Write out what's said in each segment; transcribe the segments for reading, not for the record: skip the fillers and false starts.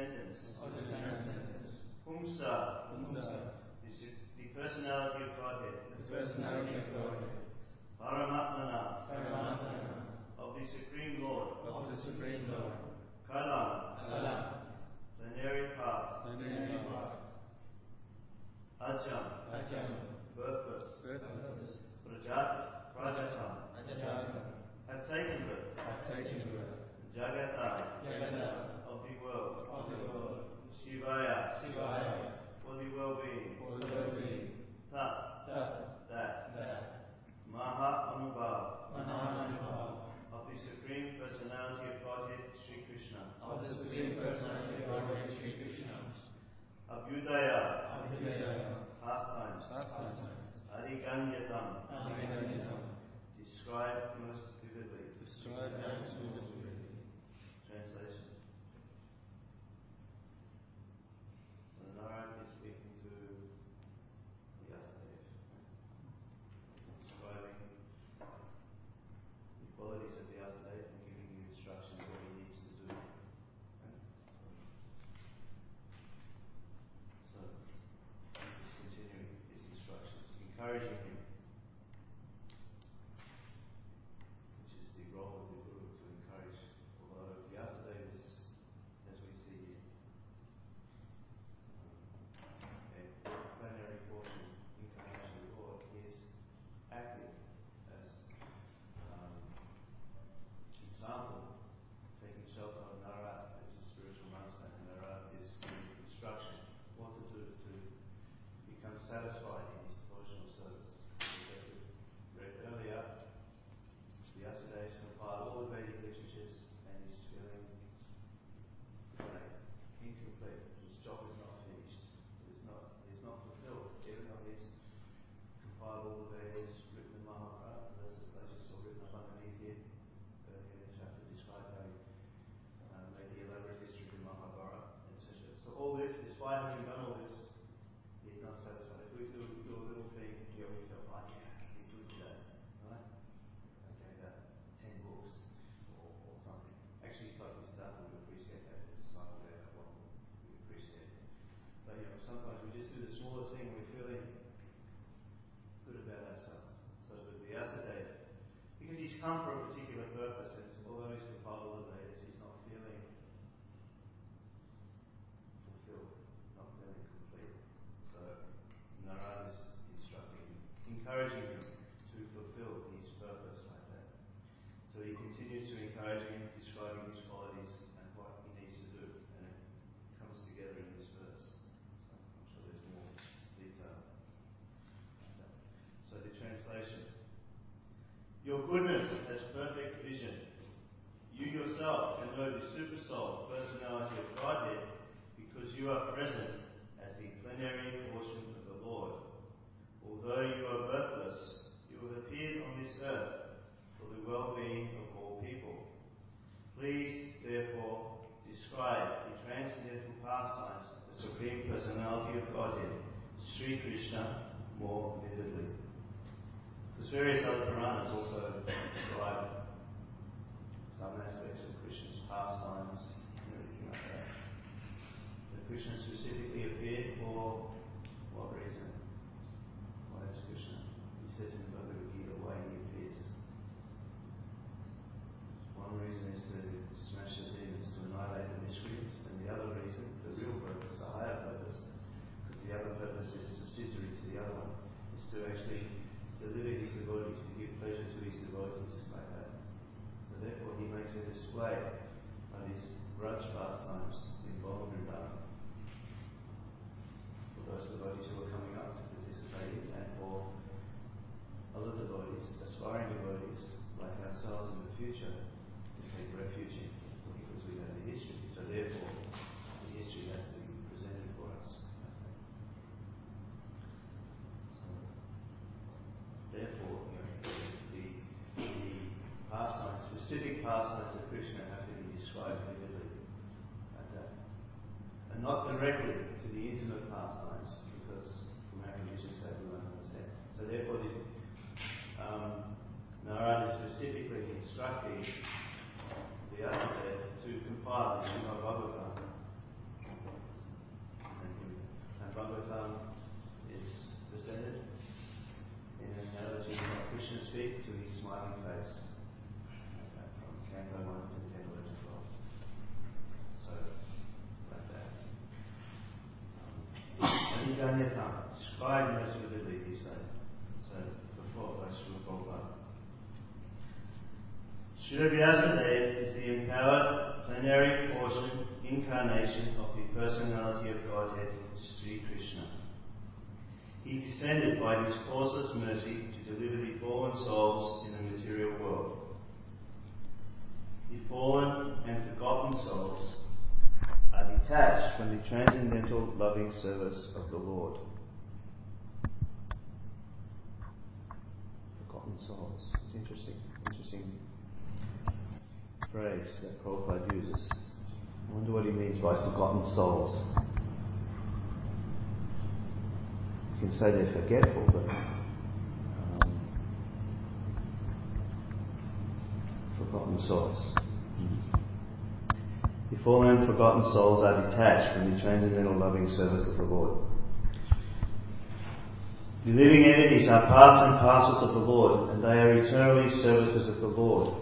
sentence. Pumsa, the personality of Godhead. Paramatmana, of the Supreme Lord. Kalam, plenary part. Ajam, birthless. Prajatam, have taken birth. Jagata, of the world. Shivaya, for the well-being. Tat, that. Maha Anubhav, of the Supreme Personality of Godhead, Sri Krishna. Abhyudaya, pastimes. Adiganyatam, describe most vividly. Translation. So Narad is speaking to Vyasadeva, describing the qualities of Vyasadeva and giving you instructions what he needs to do. So, just continuing his instructions, encouraging him, which is the role of the Guru, to encourage. Although Vyasadeva is, as we see here, a plenary portion incarnation of the Lord, he is active as example, taking shelter of Narad as a spiritual master, and Narad is giving instruction what to do to become satisfied in his devotional service. As we read earlier, Vyasadeva has compiled all the Vedic literatures and is feeling incomplete. His job is not finished. He's not fulfilled, even though he's compiled all the Vedas, written the Mahabharata, verses I just saw written up underneath here. Earlier in the chapter described how he made the elaborate history of the Mahabharata, etc. So all this, despite having done all this, he's not satisfied. If we do a little thing here, we feel like, yeah, we do today, right? Okay, about 10 books or something. Actually, Bhaktisiddhartha would appreciate that. It's not about what we appreciate. But sometimes we just do the smallest thing and we're feeling good about ourselves. So with Vyasadeva, because he's come for a particular purpose, and although he's compiled all the Vedas, he's not feeling fulfilled, not feeling complete. So Narada is instructing him, encouraging him to fulfill his purpose like that. So he continues to encourage him, describing his qualities and what he needs to do, and it comes together in this verse. So I'm sure there's more detail. So the translation. Your goodness has perfect vision. You yourself can know the supersoul personality of Godhead because you are present as the plenary portion of the Lord. Although you are birthless, you have appeared on this earth for the well-being of all people. Please, therefore, describe the transcendental pastimes of the Supreme Personality of Godhead, Sri Krishna, more vividly. Because various other Puranas also describe some aspects of Krishna's pastimes and everything like that. But Krishna specifically appeared for what reason? Why is Krishna? He says in Bhagavad Gita why he appears. One reason is to smash the demons, to annihilate the miscreants, and the other reason, the real purpose, the higher purpose, because the other purpose is subsidiary to the other one, is to actually deliver his devotees, to give pleasure to his devotees, like that. So therefore he makes a display of his Raj pastimes in Vrindavan for those devotees who are coming up to participate in, and for other devotees, aspiring devotees like ourselves in the future, to take refuge in, because we have the history. So therefore the history has to be presented for us. Therefore, the pastimes, specific pastimes of Krishna have to be described vividly like that. And not directly to the intimate pastimes, because from our conditions that we won't understand. So therefore, Narada is specifically instructing the Vyasadeva to compile the Srimad Bhagavatam Suganyata, described most vividly, he said. So, before by Srila Prabhupada. Srila Vyasadeva is the empowered plenary portion, incarnation of the personality of Godhead, Sri Krishna. He descended by his causeless mercy to deliver the fallen souls in the material world. The fallen and forgotten souls are detached from the transcendental loving service of the Lord. Forgotten souls. It's interesting phrase that Prabhupada uses. I wonder what he means by forgotten souls. You can say they're forgetful, but forgotten souls. The fallen and forgotten souls are detached from the transcendental loving service of the Lord. The living entities are parts and parcels of the Lord, and they are eternally servitors of the Lord.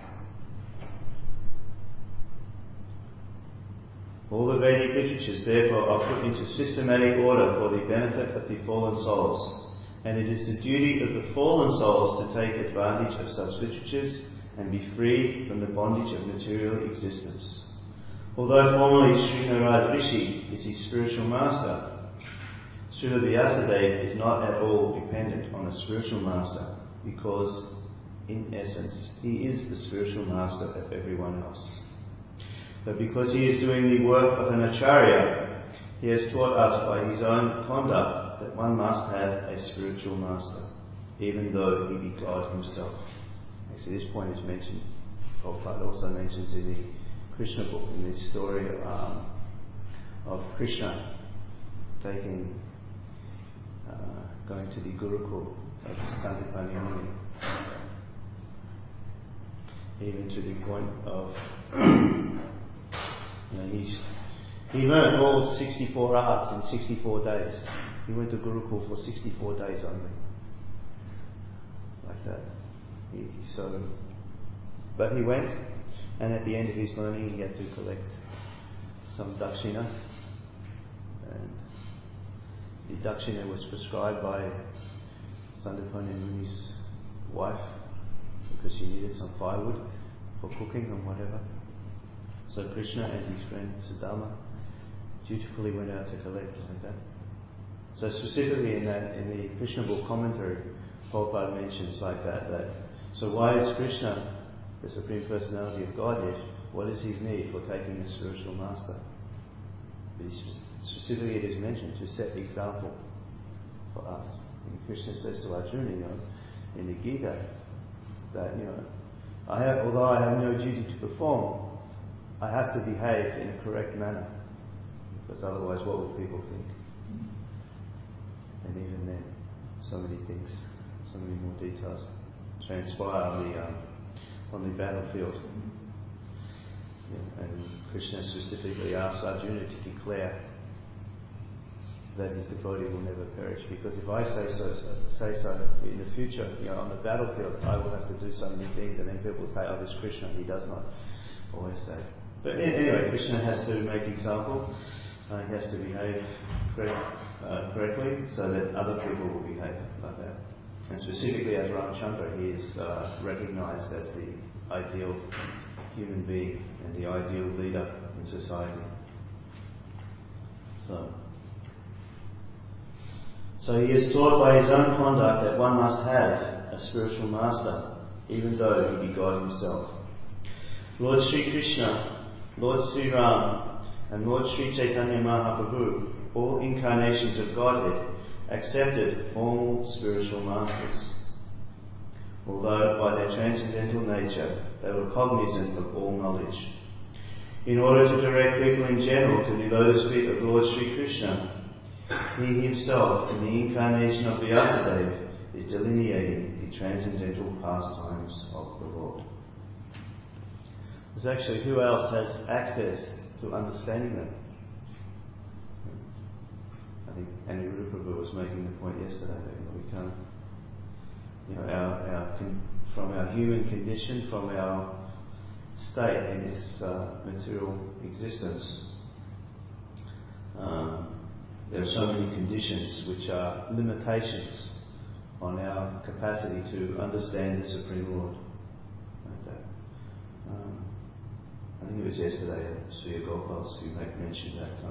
All the Vedic literatures, therefore, are put into systematic order for the benefit of the fallen souls, and it is the duty of the fallen souls to take advantage of such literatures and be free from the bondage of material existence. Although formally Sri Narad Rishi is his spiritual master, Srila Vyasadeva is not at all dependent on a spiritual master, because, in essence, he is the spiritual master of everyone else. But because he is doing the work of an acharya, he has taught us by his own conduct that one must have a spiritual master, even though he be God himself. Actually, this point is mentioned, Prabhupada also mentions in the Krishna book, in this story of Krishna going to the Gurukul of Sandipani Muni, even to the point of he learned all 64 arts in 64 days. He went to Gurukul for 64 days only, like that. But he went, and at the end of his learning, he had to collect some dakshina, and the dakshina was prescribed by Sandipani Muni's wife because she needed some firewood for cooking and whatever. So Krishna and his friend Sudama dutifully went out to collect like that. So specifically in the Krishna book commentary, Prabhupada mentions like that so why is Krishna, the Supreme Personality of Godhead, what is his need for taking a spiritual master? Specifically it is mentioned to set the example for us. And Krishna says to Arjuna, in the Gita, that although I have no duty to perform, I have to behave in a correct manner, because otherwise what would people think? And even then, so many things, so many more details transpire on the battlefield. And Krishna specifically asks Arjuna to declare that his devotee will never perish, because if I say so in the future, on the battlefield, I will have to do so many things, and then people will say, "Oh, this Krishna, he does not always say." But anyway, Krishna has to make example. He has to behave correctly so that other people will behave like that. And specifically as Ramchandra, he is recognized as the ideal human being and the ideal leader in society. So he is taught by his own conduct that one must have a spiritual master, even though he be God himself. Lord Sri Krishna, Lord Sri Ram, and Lord Sri Chaitanya Mahaprabhu, all incarnations of Godhead, accepted formal spiritual masters, although by their transcendental nature they were cognizant of all knowledge. In order to direct people in general to the lotus feet of Lord Sri Krishna, he himself, in the incarnation of Vyasadeva, is delineating the transcendental pastimes of the Lord. There's actually, who else has access to understanding them? I think Aniruddha Prabhu was making the point yesterday that we can't, from our human condition, from our state in this material existence, there are so many conditions which are limitations on our capacity to understand the Supreme Lord. Like that. I think it was yesterday at Sri Gopals who mentioned that.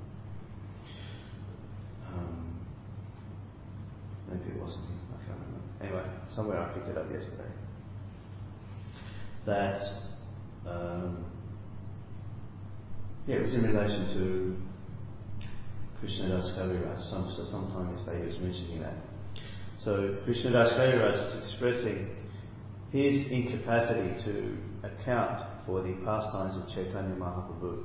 Maybe it wasn't him, I can't remember. Anyway, somewhere I picked it up yesterday. That, it was in relation to Krishnadas Kaviraj. Sometime yesterday he was mentioning that. So Krishnadas Kaviraj is expressing his incapacity to account for the pastimes of Chaitanya Mahaprabhu.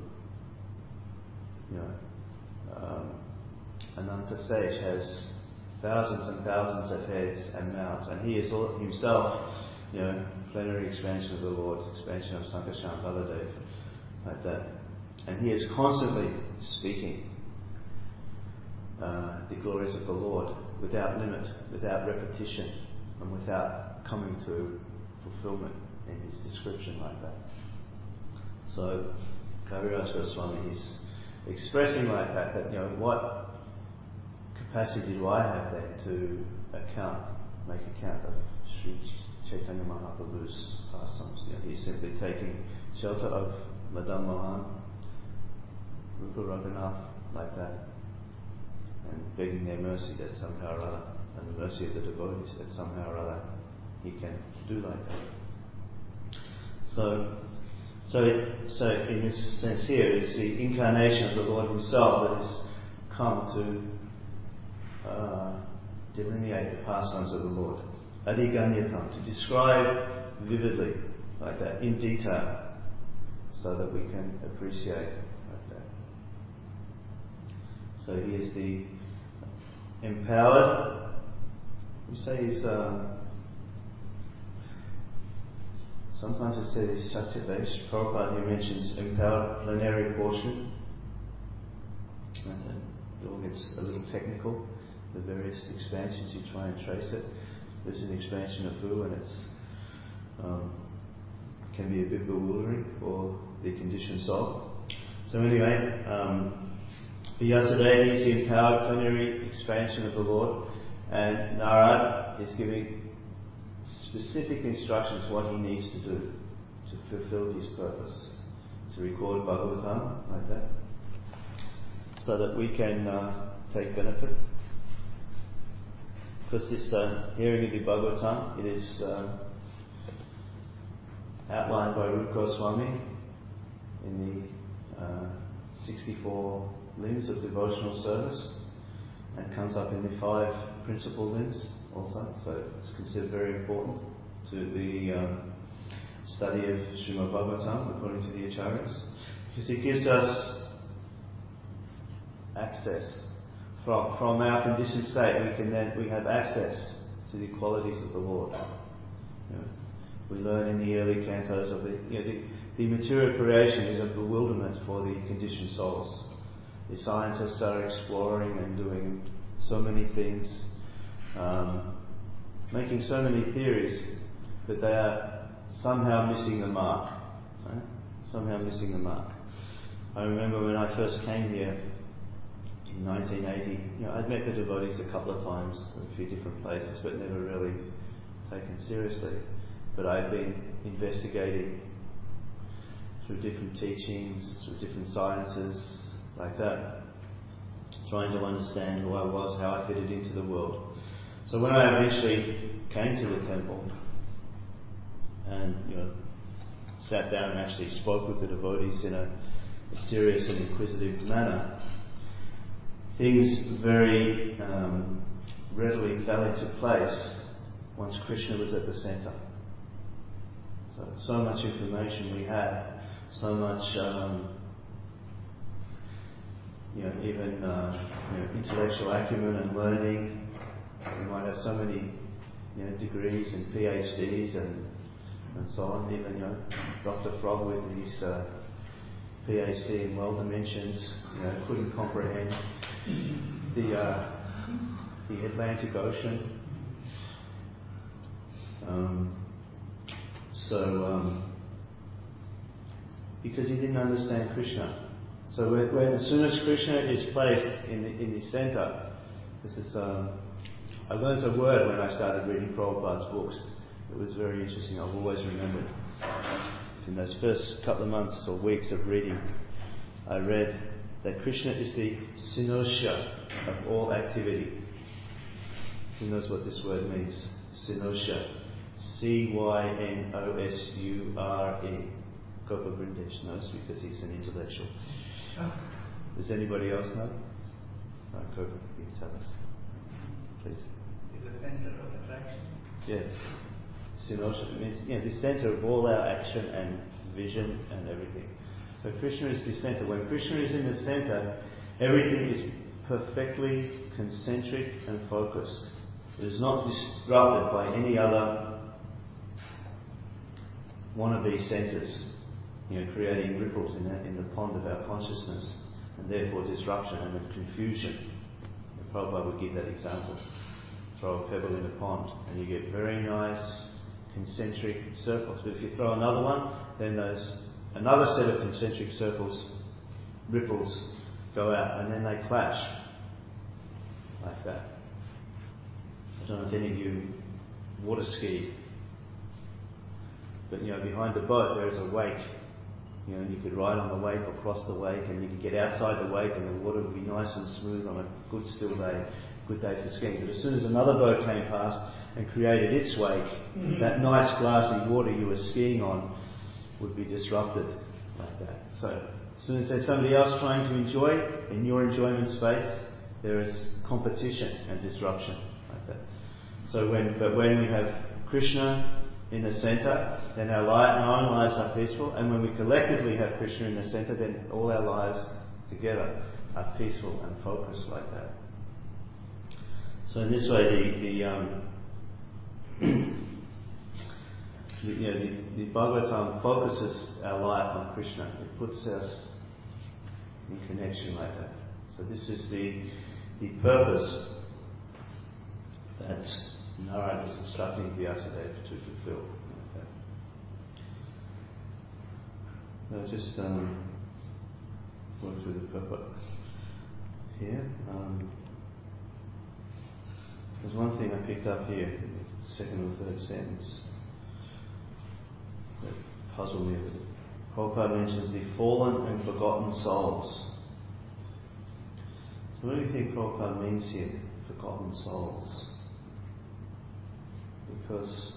Ananta Sage has thousands and thousands of heads and mouths, and he is himself, plenary expansion of the Lord, expansion of Sankharshan Baladev, like that. And he is constantly speaking the glories of the Lord without limit, without repetition, and without coming to fulfillment in his description like that. So Kaviraj Goswami is expressing like that what capacity do I have then to make account of Sri Chaitanya Mahaprabhu's pastimes? He's simply taking shelter of Madan Mohan, Rupa Raghunath, like that, and begging their mercy that somehow or other, and the mercy of the devotees that somehow or other he can do like that. So in this sense here, it's the incarnation of the Lord Himself that has come to delineate the pastimes of the Lord. Adiganyatam, to describe vividly, like that, in detail, so that we can appreciate like that. So he is the empowered, we say he's, sometimes it says he's Satyavesh. Prabhupada here mentions empowered plenary portion. And then it all gets a little technical. The various expansions, you try and trace it. There's an expansion of who, and it's can be a bit bewildering for the conditioned soul. So anyway, yesterday is the empowered plenary expansion of the Lord, and Narad is giving specific instructions what he needs to do to fulfill his purpose, to record Bhagavatam like that, so that we can take benefit. Because this hearing of the Bhagavatam, it is outlined by Rupa Goswami in the 64 limbs of devotional service, and comes up in the 5 principal limbs also. So it's considered very important to the study of Srimad Bhagavatam according to the Acharyas, because it gives us access. From our conditioned state, we have access to the qualities of the Lord. We learn in the early cantos of the material creation is a bewilderment for the conditioned souls. The scientists are exploring and doing so many things, making so many theories, but they are somehow missing the mark. Right? Somehow missing the mark. I remember when I first came here in 1980, I'd met the devotees a couple of times in a few different places, but never really taken seriously. But I'd been investigating through different teachings, through different sciences, like that, trying to understand who I was, how I fitted into the world. So when I eventually came to the temple and sat down and actually spoke with the devotees in a serious and inquisitive manner, things very readily fell into place once Krishna was at the centre. So much information we had, so much, even intellectual acumen and learning. We might have so many, degrees and PhDs and so on. Even Dr. Frog with his PhD in world dimensions, couldn't comprehend the Atlantic Ocean. Because he didn't understand Krishna. So as soon as Krishna is placed in the center, this is I learned a word when I started reading Prabhupada's books. It was very interesting. I've always remembered. In those first couple of months or weeks of reading, I read that Krishna is the Sinosha of all activity. Who knows what this word means? Sinosha. Cynosure. Gopa Brindesh knows because he's an intellectual. Does anybody else know? Right, Gopa, you tell us. Please. Is the center of attraction? Yes. Sinosha means the center of all our action and vision and everything. So Krishna is the center. When Krishna is in the center, everything is perfectly concentric and focused. It is not disrupted by any other one of these centers, creating ripples in the pond of our consciousness, and therefore disruption and confusion. And Prabhupada would give that example. Throw a pebble in a pond, and you get very nice concentric circles. But if you throw another one, then another set of concentric circles, ripples, go out, and then they clash like that. I don't know if any of you water skied, but behind the boat there is a wake. And you could ride on the wake or cross the wake, and you could get outside the wake, and the water would be nice and smooth on a good still day, good day for skiing. But as soon as another boat came past and created its wake, that nice glassy water you were skiing on would be disrupted like that. So as soon as there's somebody else trying to enjoy in your enjoyment space, there is competition and disruption like that. So when we have Krishna in the center, then our own lives are peaceful, and when we collectively have Krishna in the center, then all our lives together are peaceful and focused like that. So in this way, the Bhagavatam focuses our life on Krishna. It puts us in connection like that. So this is the purpose that Narada is instructing Vyasadeva to fulfill. I'll just work through the purpose here. There's one thing I picked up here, the second or third sentence, that puzzled me. Prabhupada mentions the fallen and forgotten souls. So what do you think Prabhupada means here, forgotten souls? Because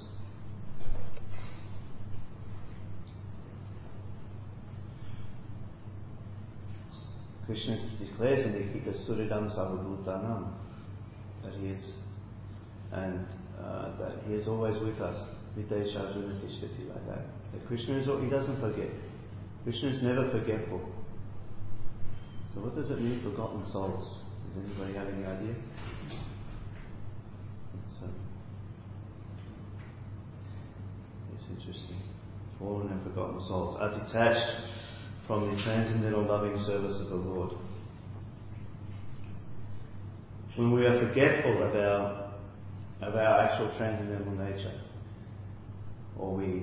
Krishna declares in the Gita Suridam Sarvabhutanam that he is, and that he is always with us. Videsha Arjuna Tishtati, like that. That Krishna he doesn't forget. Krishna is never forgetful. So what does it mean, forgotten souls? Does anybody have any idea? It's interesting. Fallen and forgotten souls are detached from the transcendental loving service of the Lord. When we are forgetful of our actual transcendental nature, or we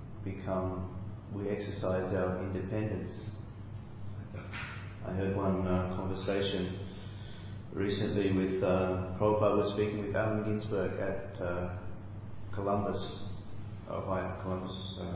exercise our independence. I heard one conversation recently with Prabhupada was speaking with Allen Ginsberg at Columbus, Ohio,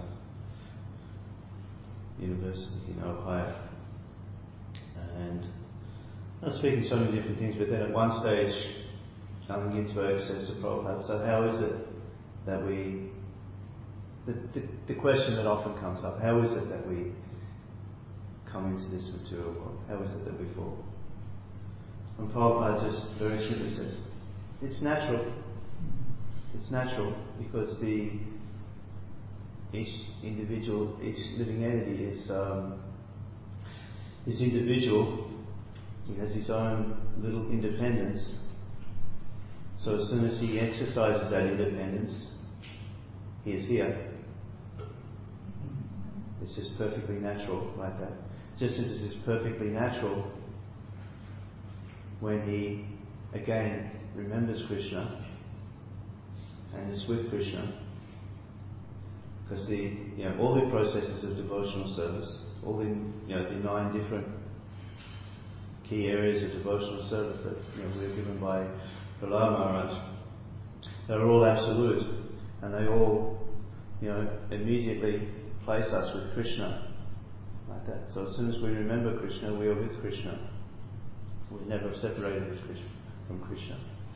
University in Ohio, and I was speaking so many different things. But then at one stage, Allen Ginsberg says to Prabhupada, "So how is it that we?" The question that often comes up: how is it that we come into this material world? How is it that we fall? And Prabhupada just very simply says, "It's natural. It's natural because each living entity is individual. He has his own little independence. So as soon as he exercises that independence, he is here. It's just perfectly natural like that. Just as it is perfectly natural when he again remembers Krishna and is with Krishna, because all the processes of devotional service, all the 9 different key areas of devotional service that we are given by Prahlad Maharaj. They're all absolute, and they all immediately place us with Krishna, like that. So as soon as we remember Krishna, we are with Krishna. We're never separated from Krishna.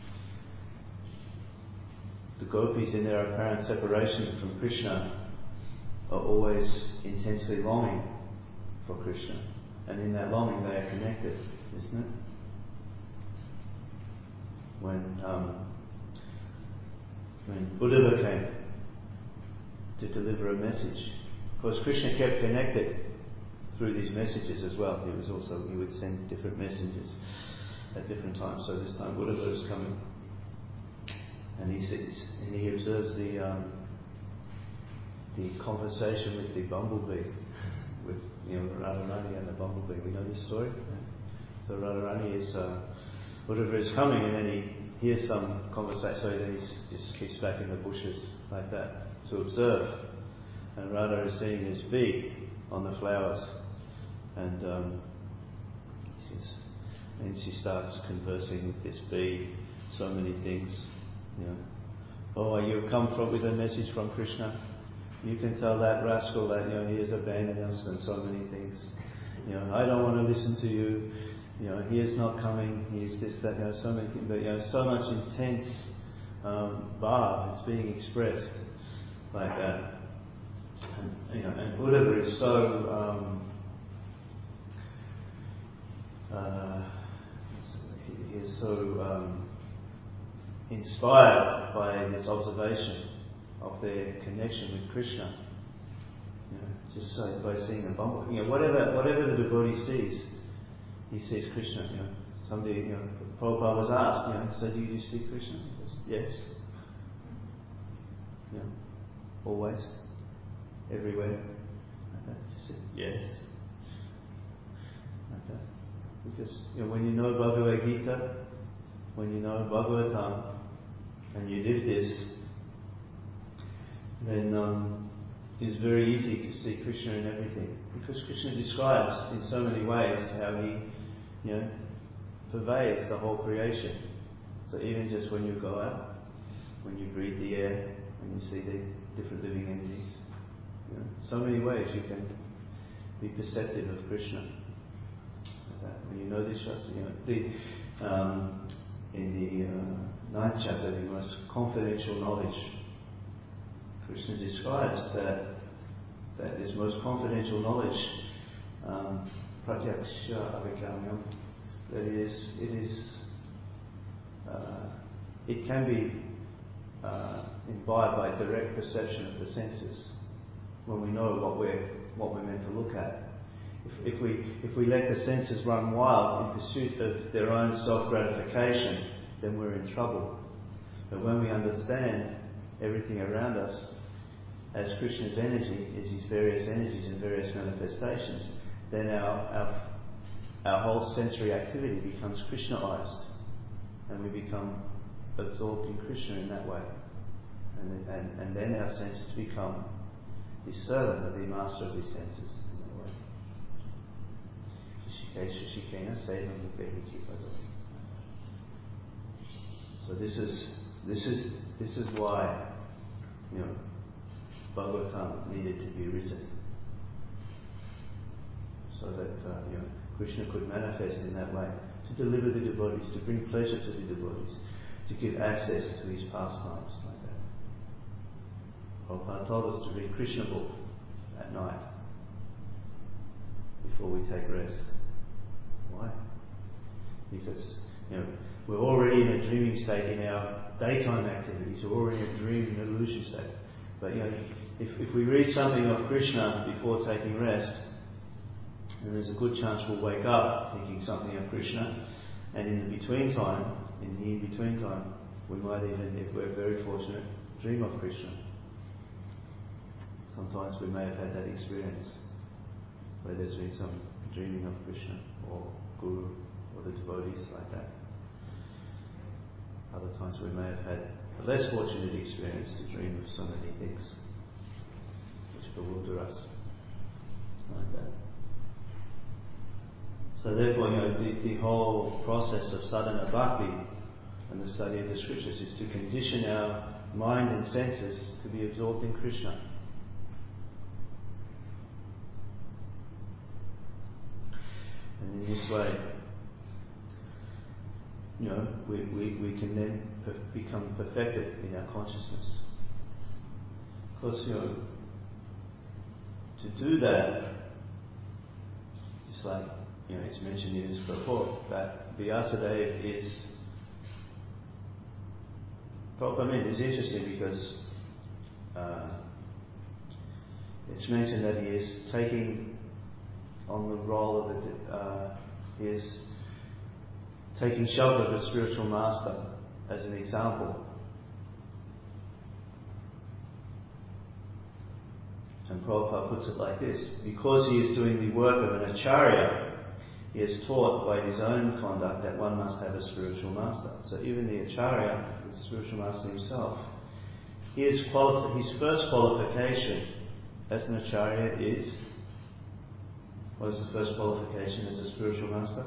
The gopis, in their apparent separation from Krishna, are always intensely longing for Krishna, and in that longing they are connected, isn't it? When Uddhava came to deliver a message, of course Krishna kept connected through these messages as well. He would send different messengers at different times. So this time Uddhava is coming, and he sits and he observes the conversation with the bumblebee, with Radharani and the bumblebee. We know this story. So Radharani Uddhava is coming, and then he hears some conversation, so then he just keeps back in the bushes like that to observe. And Radha is seeing this bee on the flowers, and she starts conversing with this bee, so many things. Oh, you've come with a message from Krishna. You can tell that rascal that he has abandoned us and so many things. I don't want to listen to you. He is not coming. He is this, that. So many things. But so much intense bhav is being expressed like that. And Uddhava is so he is so inspired by this observation of their connection with Krishna. Just so by seeing the bumblebee, whatever the devotee sees, he sees Krishna. Somebody, Prabhupada was asked, so do you see Krishna? He goes, yes. Always, everywhere. Like that. He said, yes. Like that. Because when you know Bhagavad Gita, when you know Bhagavatam, and you live this, then it's very easy to see Krishna in everything. Because Krishna describes in so many ways how he, pervades the whole creation. So even just when you go out, when you breathe the air, when you see the different living entities, so many ways you can be perceptive of Krishna. Like that. When you know this Shastra, in the 9th chapter, the most confidential knowledge, Krishna describes that this most confidential knowledge, pratyaksha avikamyam, it can be imbibed by direct perception of the senses when we know what we're meant to look at. If we let the senses run wild in pursuit of their own self-gratification, then we're in trouble. But when we understand everything around us as Krishna's energy, is his various energies and various manifestations, then our whole sensory activity becomes Krishnaized, and we become absorbed in Krishna in that way. And then our senses become the servant of the master of his senses in that way. So this is why Bhagavatam needed to be written, so that Krishna could manifest in that way, to deliver the devotees, to bring pleasure to the devotees, to give access to his pastimes like that. Prabhupada told us to read Krishna book at night before we take rest. Why? Because we're already in a dreaming state in our daytime activities. We're already in a dream and illusion state. But if we read something of Krishna before taking rest, then there's a good chance we'll wake up thinking something of Krishna, and in the in-between time, we might even, if we're very fortunate, dream of Krishna. Sometimes we may have had that experience where there's been some dreaming of Krishna or Guru or the devotees like that. Other times we may have had a less fortunate experience to dream of so many things which bewilder us like that. So therefore, the whole process of sadhana bhakti and the study of the scriptures is to condition our mind and senses to be absorbed in Krishna. And in this way, we can then become perfected in our consciousness. Of course, to do that, just like it's mentioned in this purport, that Vyasadeva is. Prabhupada is interesting because it's mentioned that he is taking on the role of he is taking shelter of a spiritual master as an example. And Prabhupada puts it like this: because he is doing the work of an acharya, he is taught by his own conduct that one must have a spiritual master. So even the acharya, the spiritual master himself, his first qualification as an acharya is, what is the first qualification as a spiritual master?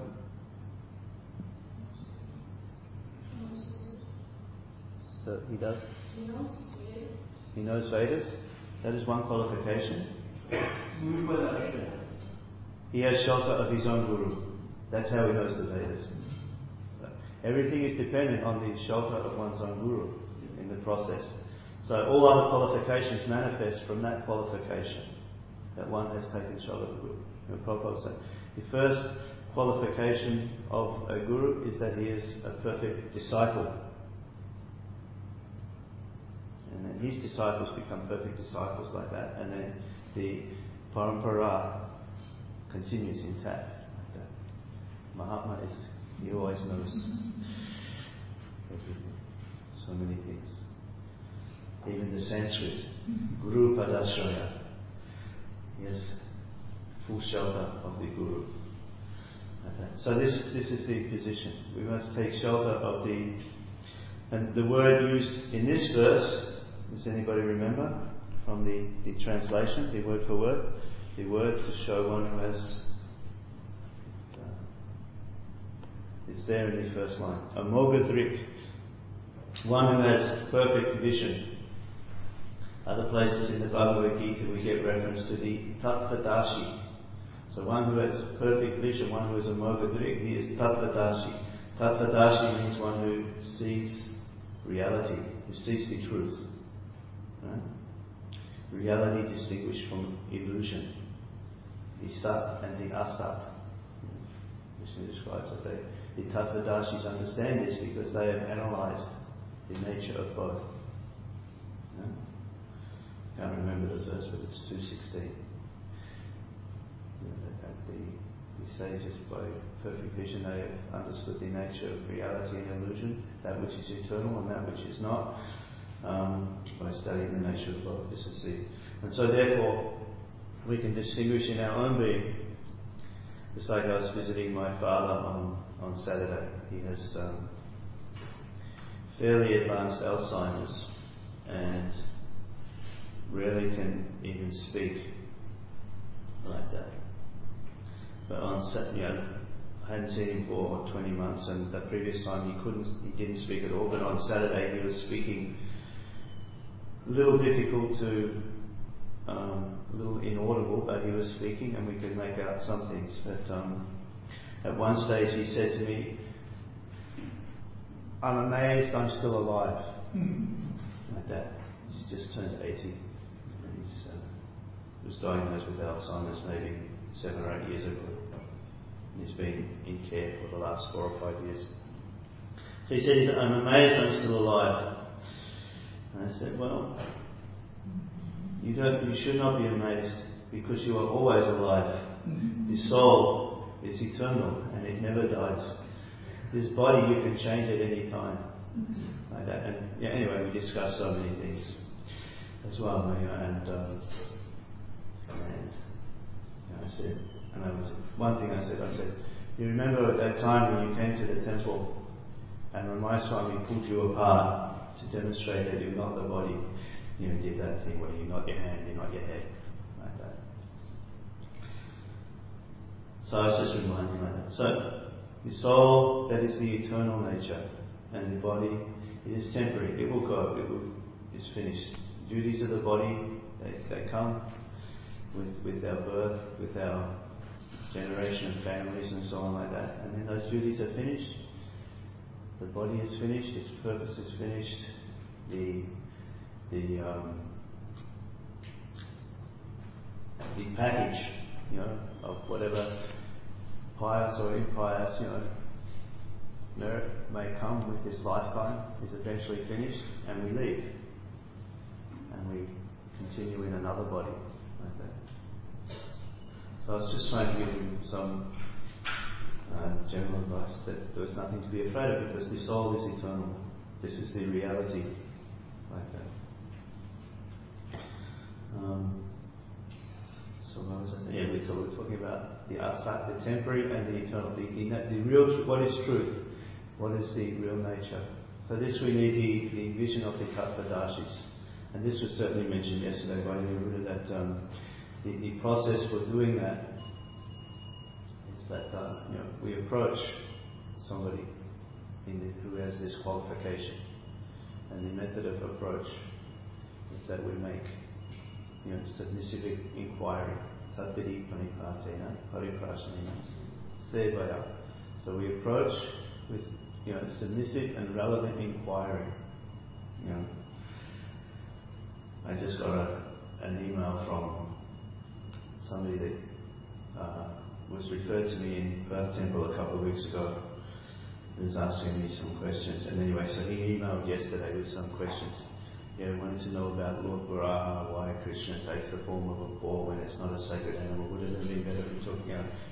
So he does? He knows Vedas. That is one qualification. He has shelter of his own guru. That's how he knows the Vedas. So everything is dependent on the shelter of one's own guru in the process. So all other qualifications manifest from that qualification, that one has taken shelter of the guru. Prabhupada said, the first qualification of a guru is that he is a perfect disciple. And then his disciples become perfect disciples like that. And then the parampara continues intact like that. Mahatma he always knows everything, so many things. Even the Sanskrit, Guru Padashraya, he has full shelter of the Guru. Like that. So this is the position. We must take shelter of and the word used in this verse, does anybody remember from the translation, the word for word? The word to show one who has, it's there in the first line. Amoghadrik, one who has perfect vision. Other places in the Bhagavad Gita we get reference to the Tattvadashi. So one who has perfect vision, one who is Amoghadrik, he is Tattvadashi. Tattvadashi means one who sees reality, who sees the truth. Right? Reality distinguished from illusion. The Sat and the Asat. Vishnu describes that the Tattvadashis understand this because they have analysed the nature of both. I can't remember the verse, but it's 2:16. The sages, by perfect vision, they have understood the nature of reality and illusion, that which is eternal and that which is not, by studying the nature of both. This is and so therefore we can distinguish in our own being. Just like I was visiting my father on Saturday. He has fairly advanced Alzheimer's and rarely can even speak like that. But I hadn't seen him for 20 months, and the previous time he didn't speak at all. But on Saturday he was speaking a little difficult to, a little inaudible, but he was speaking and we could make out some things. But at one stage he said to me, "I'm amazed I'm still alive." Like that. He's just turned 80. And he was diagnosed with Alzheimer's maybe 7 or 8 years ago. And he's been in care for the last 4 or 5 years. So he said, "I'm amazed I'm still alive." And I said, "Well, you should not be amazed, because you are always alive. The soul is eternal and it never dies. This body you can change at any time." Like that. And anyway, we discussed so many things as well. I said, one thing I said, "You remember at that time when you came to the temple and Ramai Swami pulled you apart to demonstrate that you're not the body? You did that thing where you're not your hand, you're not your head." Like that. So I was just reminding myself. So the soul, that is the eternal nature, and the body, it is temporary. It will go. It's finished. The duties of the body, they come with our birth, with our generation of families and so on like that. And then those duties are finished. The body is finished. Its purpose is finished. The package, of whatever pious or impious, merit may come with this lifetime is eventually finished, and we leave, and we continue in another body like that. So I was just trying to give you some general advice that there was nothing to be afraid of, because the soul is eternal. This is the reality like that. So what was it? Yeah, so we're talking about the asat, the temporary, and the eternal. The real, what is truth? What is the real nature? So this we need the vision of the Tattvadashis. And this was certainly mentioned yesterday by Niruddha, that the process for doing that is that we approach somebody who has this qualification. And the method of approach is that we make submissive inquiry, tatvidi pranipatena, pariprashanena, sevaya. So we approach with submissive and relevant inquiry. I just got an email from somebody that was referred to me in Perth Temple a couple of weeks ago. He was asking me some questions, and anyway, so he emailed yesterday with some questions. Wanted to know about Lord Varaha, why Krishna takes the form of a boar when it's not a sacred animal. Would it have been better if he took,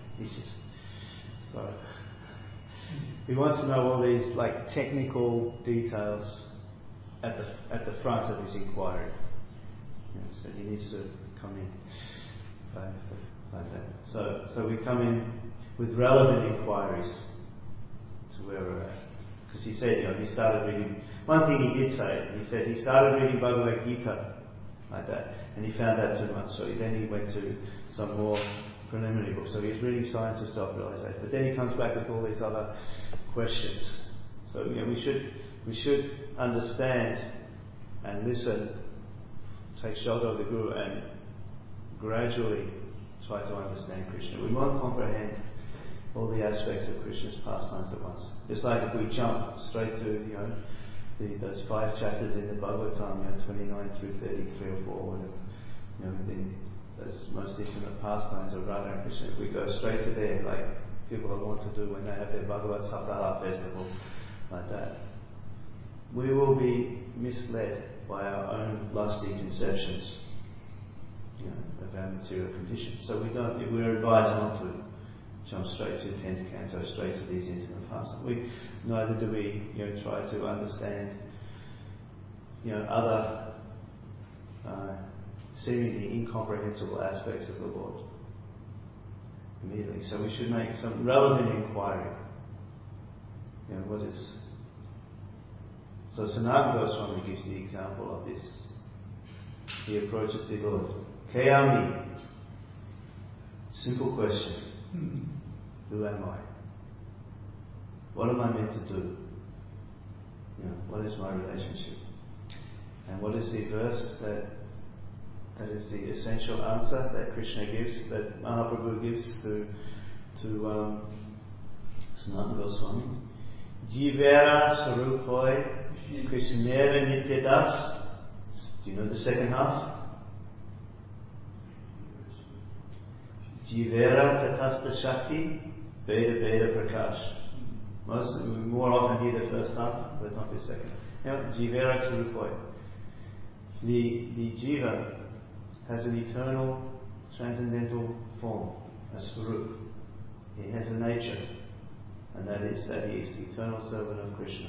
so he wants to know all these technical details at the front of his inquiry. So he needs to come in. So I have to find that. So we come in with relevant inquiries to where we're at. Because he said, he started reading. One thing he did say, he said he started reading Bhagavad Gita like that, and he found that too much. So then he went to some more preliminary books. So he was reading Science of Self-Realization, but then he comes back with all these other questions. So we should understand and listen, take shelter of the Guru, and gradually try to understand Krishna. We won't comprehend all the aspects of Krishna's pastimes at once. Just like if we jump straight to those 5 chapters in the Bhagavatam, 29 through 33 or 4, whatever, then those most intimate pastimes of Radha and Krishna. If we go straight to there, like people want to do when they have their Bhagavad Saptaha festival, like that, we will be misled by our own lusty conceptions of our material condition. So we're advised not to jump straight to 10th canto, straight to these intimate pastimes. Neither do we try to understand other seemingly incomprehensible aspects of the Lord immediately. So we should make some relevant inquiry. What is... So Sanatana Goswami gives the example of this. He approaches the Lord. Kayami. Simple question. Who am I? What am I meant to do? What is my relationship? And what is the verse that is the essential answer that Krishna gives, that Mahaprabhu gives to Sanatana Goswami? Jivera Sarupoi Krishnera Nityadas. Do you know the second half? Jivera Tatasta Shakti Veda Veda Prakash. More often hear the first half, but not the second. Jivera Sarupoi. The Jiva has an eternal, transcendental form, a Swarup. He has a nature, and that is that he is the eternal servant of Krishna.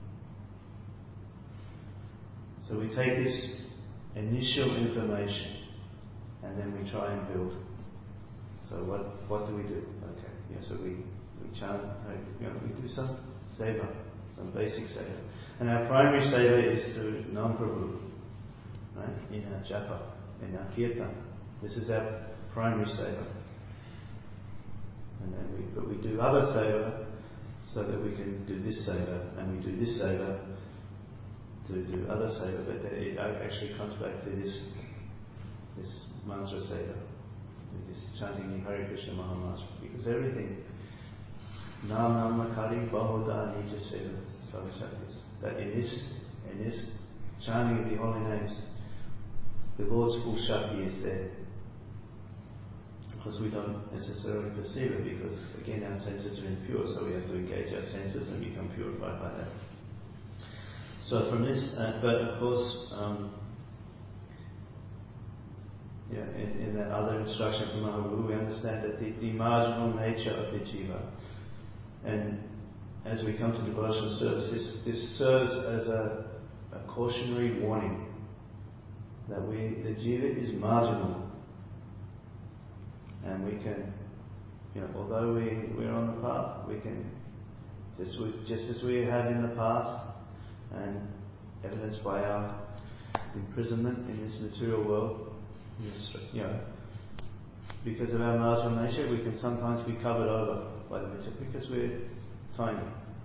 So we take this initial information, and then we try and build. So what do we do? Okay, so we chant, we do some seva, some basic seva. And our primary seva is to Nam Prabhu, right? In our japa, in our kirtan. This is our primary seva. but we do other seva so that we can do this seva, and we do this seva to do other seva, but it actually comes back to this mantra seva, this chanting Hare Krishna Maha Mantra, because everything Nam Namakari Bahoda Nija Seva Savashaktis, that in this chanting of the holy names, the Lord's full Shakti is there. Because we don't necessarily perceive it, because again our senses are impure, so we have to engage our senses and become purified by that. So from this, but of course, in that other instruction from Mahaprabhu, we understand that the marginal nature of the jiva, and as we come to devotional service, this serves as a cautionary warning that the jiva is marginal. And we can, although we're on the path, we can, just as we have in the past, and evidenced by our imprisonment in this material world, because of our marginal nature, we can sometimes be covered over by the material, because we're tiny.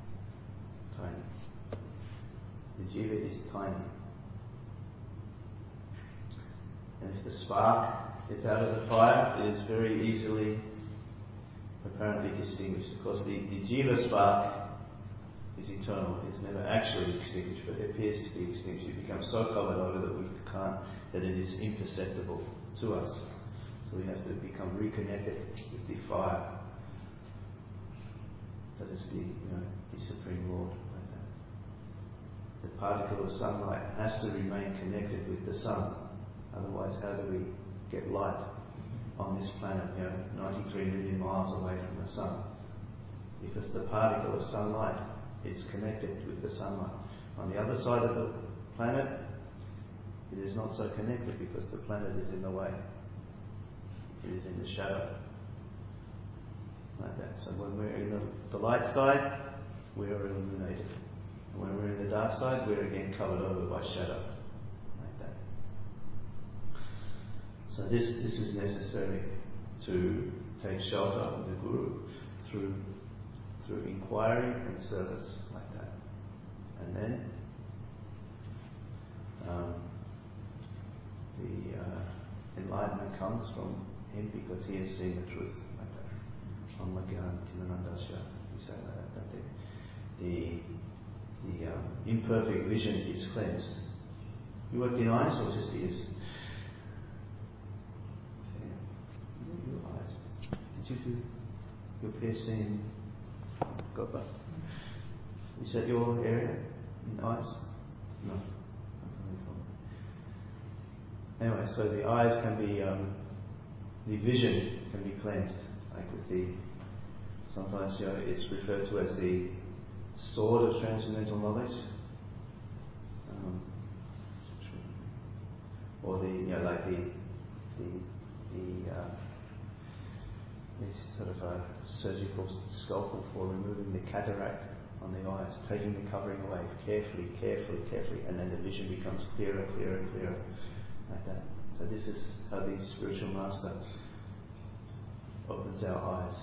The jiva is tiny. And if the spark is out of the fire, it is very easily apparently distinguished. Of course, the jiva spark is eternal. It's never actually extinguished, but it appears to be extinguished. It becomes so covered over that it is imperceptible to us. So we have to become reconnected with the fire. That is the Supreme Lord, like that. The particle of sunlight has to remain connected with the sun. Otherwise, how do we get light on this planet, 93 million miles away from the sun? Because the particle of sunlight is connected with the sunlight. On the other side of the planet, it is not so connected because the planet is in the way. It is in the shadow. Like that. So when we're in the light side, we are illuminated. And when we're in the dark side, we're again covered over by shadow. So this is necessary to take shelter of the Guru through inquiry and service, like that. And then the enlightenment comes from him because he has seen the truth, like that. We say that the imperfect vision is cleansed. You worked in eyes or just ears? Did you do your piercing? Gopa? Is that your area in eyes? No. Anyway, so the eyes can be, the vision can be cleansed, like with sometimes it's referred to as the sword of transcendental knowledge, or this sort of a surgical scalpel for removing the cataract on the eyes, taking the covering away carefully, and then the vision becomes clearer, like that. So this is how the spiritual master opens our eyes.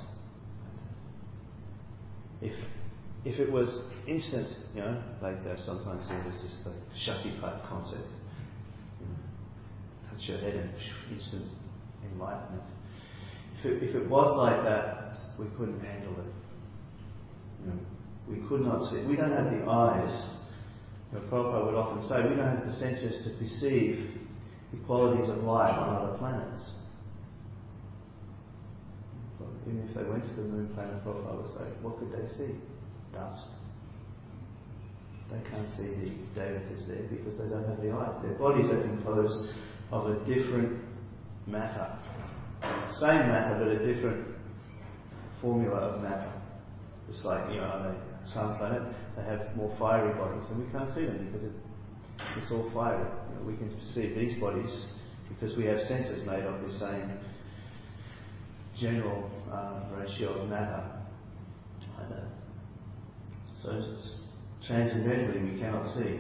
If it was instant, like sometimes there's this like Shaktipat concept, touch your head and instant enlightenment. If it was like that, we couldn't handle it. We could not see. We don't have the eyes. Prabhupada would often say, we don't have the senses to perceive the qualities of life on other planets. But even if they went to the moon planet, Prabhupada would say, what could they see? Dust. They can't see the devatas there because they don't have the eyes. Their bodies are composed of a different matter. Same matter, but a different formula of matter. Just like, on the sun planet, they have more fiery bodies, and we can't see them because it's all fiery. We can perceive these bodies because we have senses made of the same general ratio of matter. Like that. So transcendentally, we cannot see.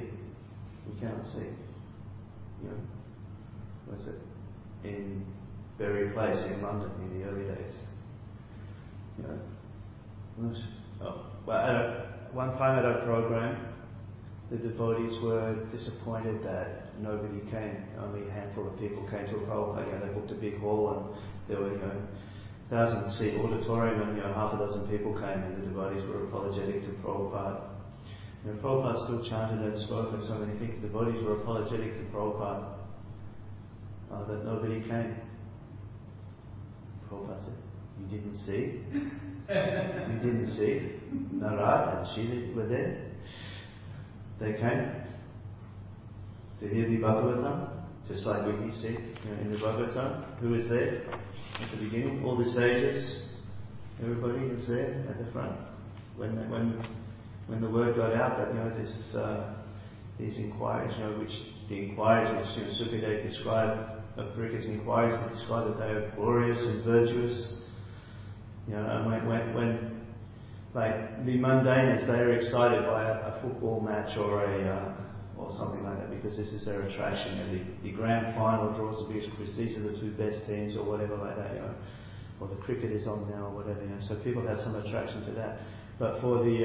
Was it in Berry Place in London in the early days? One time at a program, the devotees were disappointed that nobody came. Only a handful of people came to a Prabhupada. They booked a big hall and there were 1,000-seat auditorium and half a dozen people came and the devotees were apologetic to Prabhupada. Prabhupada still chanted and spoke and so many things. The devotees were apologetic to Prabhupada that nobody came. Prabhupada said, "You didn't see? You didn't see? Narad and Shila were there. They came to hear the Bhagavatam, just like we see in the Bhagavatam. Who is there at the beginning? All the sages. Everybody is there at the front. When the word got out that these inquiries, which Sukadev described of Parikka's inquiries, they described that they are glorious and virtuous. And when like the mundanes, they are excited by a football match or something like that because this is their attraction. The grand final draws the biggest because these are the two best teams or whatever like that. Or the cricket is on now or whatever. So people have some attraction to that. But for the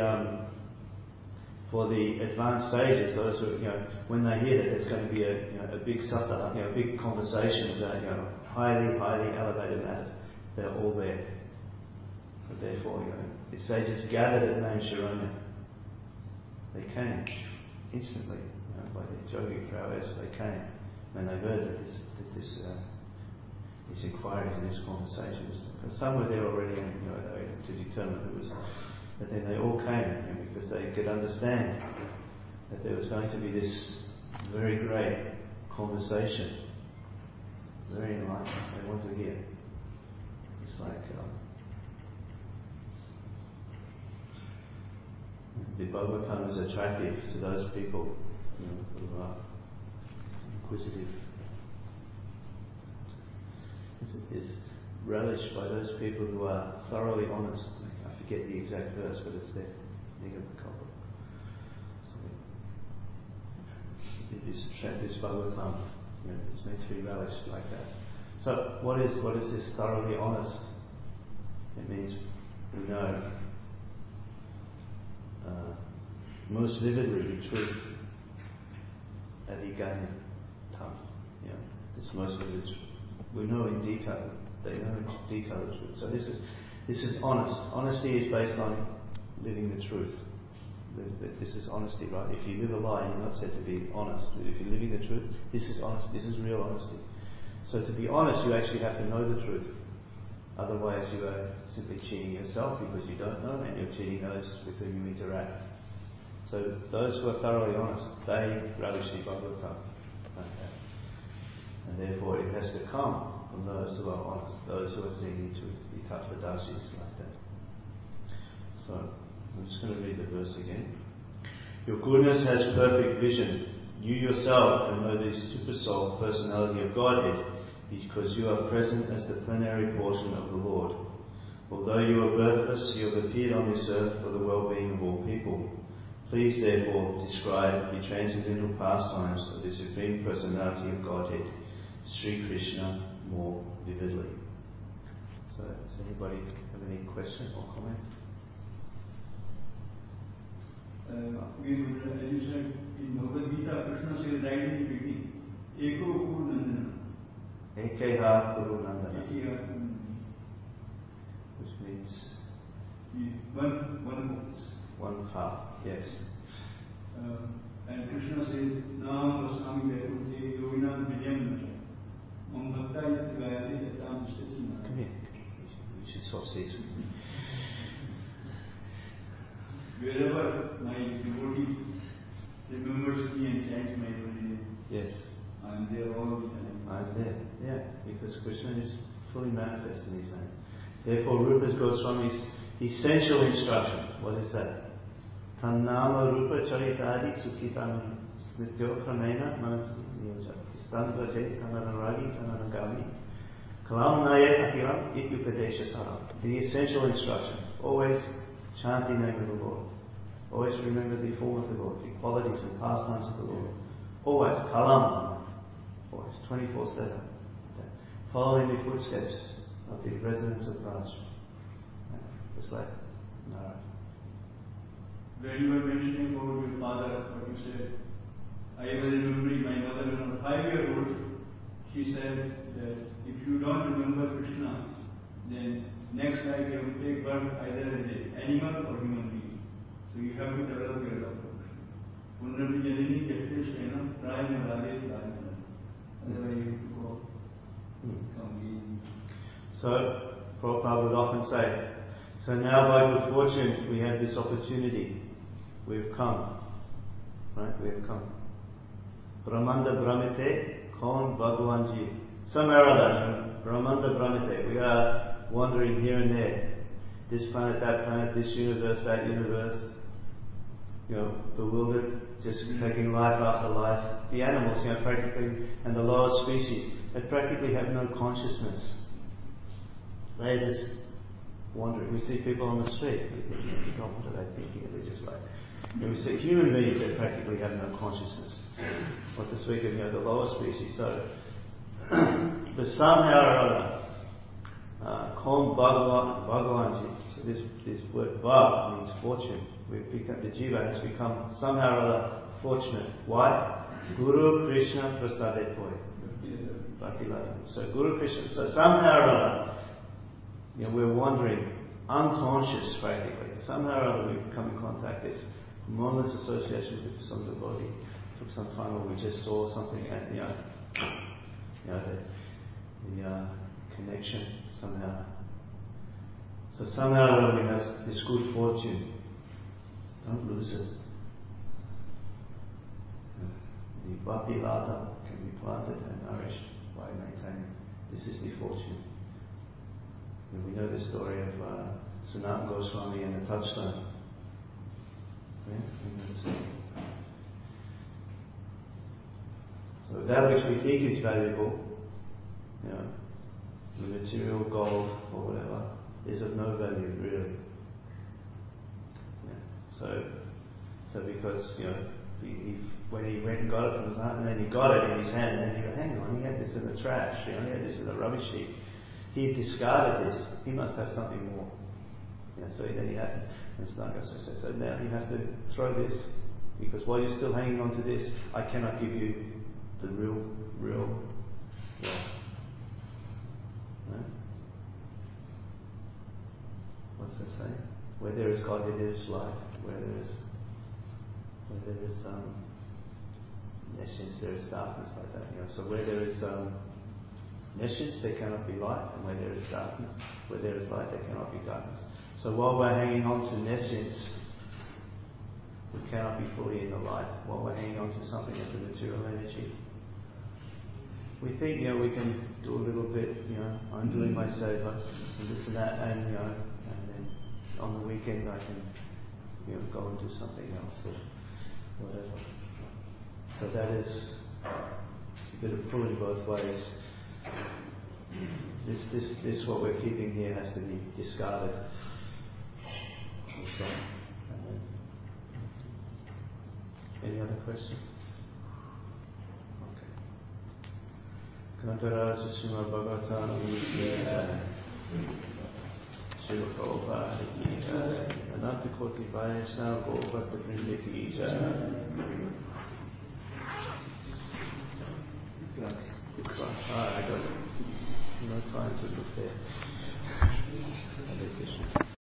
advanced stages, those who when they hear that there's going to be a big sattva, a big conversation about highly elevated matters, they're all there. But therefore, the sages gathered at Naimisharanya. They came instantly, by the yogic prowess. They came when they heard that this inquiries and this conversation was. Because some were there already, and to determine who was. But then they all came because they could understand that there was going to be this very great conversation, very enlightening. They want to hear. It's like the Bhagavatam is attractive to those people who are inquisitive. It's relished by those people who are thoroughly honest. I forget the exact verse, but it's there. So this Bhagavatam, it's meant to be relished like that. So what is this thoroughly honest? It means we know most vividly the truth. Adhiganya Tam. It's most vivid. We know in detail. They know in detail the truth. So this is honest. Honesty is based on living the truth. This is honesty, right? If you live a lie, you're not said to be honest. But if you're living the truth, this is honest. This is real honesty. So to be honest, you actually have to know the truth. Otherwise, you are simply cheating yourself because you don't know, and you're cheating those with whom you interact. So those who are thoroughly honest, they relish the Bhagavatam. Okay. And therefore, it has to come from those who are honest, those who are seeing the truth, the Tattvadasis like that. So, I'm just going to read the verse again. Your goodness has perfect vision. You yourself can know the super-soul personality of Godhead because you are present as the plenary portion of the Lord. Although you are birthless, you have appeared on this earth for the well-being of all people. Please therefore describe the transcendental pastimes of the Supreme Personality of Godhead, Sri Krishna, more vividly. So, does anybody have any question or comment? We would, as you said, in Bhagavad Gita, Krishna says right in the beginning, Eko Kuru Nandana. Ekeha Kuru Nandana. Which means one voice. One path, yes. And Krishna says, Naam Vasami Vaikunthe Yoginam Vidyam Nacha. Mam Bhakta Yat Gayate Yatam Stiti Nara. Come here. You should swap seats with me. Wherever my devotee remembers me and chants my name, yes, I am there all the time. I'm there, yeah, because Krishna is fully manifest in his name. Therefore, Rupa Goswami's essential instruction, what is that? Tannama Rupa Charitadi Sukhitam Smrityo Pramena Manasi Niyoja Istandvaje Tananaragi Tananagami Kalam Nayet Akiram Ityupadesha Saram. The essential instruction, always chant the name of the Lord. Always remember the form of the Lord, the qualities and pastimes of the Lord. Always, kalam. Always, 24/7. Following the footsteps of the residents of Raj. Just like Nara. When you were mentioning about your father, what you said, I was remembering my mother when I was 5-year-old. She said that if you don't remember Krishna, then next life you will take birth either as an animal or human being. So you have to develop your love for Krishna. Punarpi janani jastheshena prayam radhe prayam. Otherwise you have to go come. So Prabhupada would often say, so now by good fortune we have this opportunity. We've come. Right? We have come. Brahmanda Brahmite Kaun Bhagavanji. Somewhere or other, Brahmanda Brahmite. We are wandering here and there. This planet, that planet, this universe, that universe. Bewildered, just taking life after life. The animals, practically, and the lower species, they practically have no consciousness. They're just wandering. We see people on the street. We think, God, what are they thinking? They're just like. We see human beings that practically have no consciousness. What to speak of, the lower species. So, but somehow or other, Kom Bhagavanji. So this word Bhag means fortune. The jiva has become somehow or other fortunate. Why? Guru Krishna Prasade Poi. So Guru Krishna. So somehow or other, we're wandering, unconscious practically. Somehow or other we've come in contact with this moment's association with some devotee. Took some time where we just saw something and the connection somehow. So somehow or other we have this good fortune. Don't lose it. The bhakti lata can be planted and nourished by maintaining. This is the fortune. And we know the story of Sanatana Goswami and the touchstone. Yeah, we know the story. So that which we think is valuable, the material, gold or whatever, is of no value really. So because when he went and got it from his aunt, and then he got it in his hand, and then he went, hang on, he had this in the trash, he had this in the rubbish heap. He discarded this. He must have something more. So then he had, and Sanatana said, so now you have to throw this, because while you're still hanging on to this, I cannot give you the real. Right? What's that saying? Where there is God, there is light. Where there is nescience, there is darkness, like that. So where there is nescience, there cannot be light, and where there is darkness, where there is light, there cannot be darkness. So while we're hanging on to nescience, we cannot be fully in the light. While we're hanging on to something of the material energy, we think we can do a little bit. I'm doing my seva and this and that, and then on the weekend I can go and do something else or whatever. So that is a bit of pulling both ways. This what we're keeping here has to be discarded. So, any other question? Okay. Kanantara Srimad Bhagavatam Srila Prabhupada ki jai, Ananta Koti Vaishnava Gopata Vrinda ki jai. I got no time to prepare. Hare Krishna.